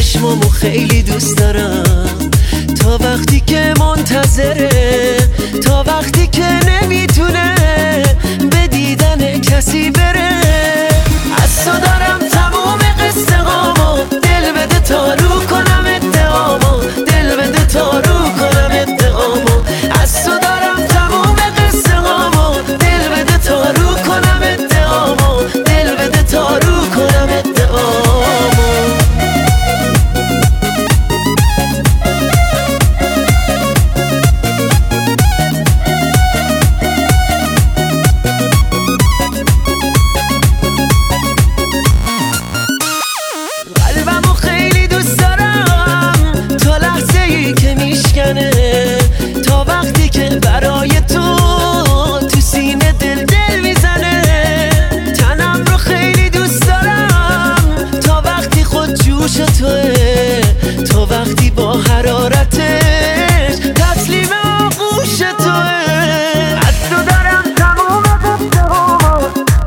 چشمامو خیلی دوست دارم، تا وقتی که منتظره، تا وقتی که نمیتونه به دیدن کسی بره. از تو دارم تموم قصه هامو، دل بده تا رو کنم ادعامو، دل بده تا رو کنم ادعامو. از تو دارم تموم قصه هامو، دل بده تا رو کنم ادعامو، دل بده تا رو کنم ادعامو. قلبمو خیلی دوست دارم، تا لحظه ای که میشکنه، تا وقتی که برای تو تو سینه دل دل میزنه. تنم رو خیلی دوست دارم، تا وقتی خود جوش توه، تا وقتی با حرارتش تسلیم آغوش توه. از تو دارم تموم قصه هامو،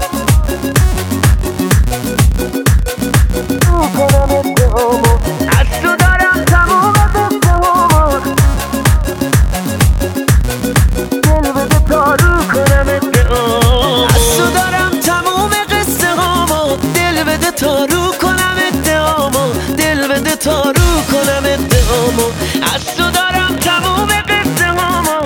از تو دارم تموم قصه هامو، دل بده تا رو کنم ادعامو. از تو دارم تموم قصه هامو، دل بده تا رو کنم ادعامو، دل بده تا رو کنم ادعامو. از تو دارم تموم قصه هامو.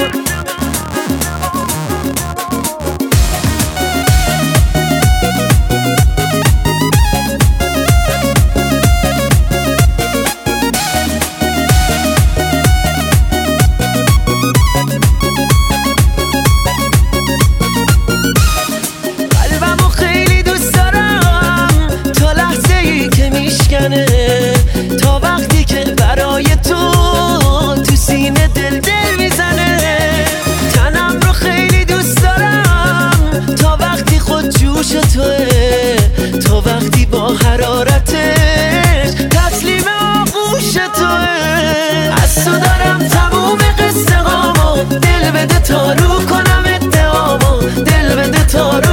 قلبمو خیلی دوست دارم، تا لحظه ای که میشکنه، تا وقتی که برای تو تو سینه دل دل میزنه. تنم رو خیلی دوست دارم، تا وقتی خود جوش توه، تا وقتی با حرارتش تسلیم آغوش توه. از تو دارم تموم قصه هامو، دل بده تا رو کنم ادعامو، دل بده تا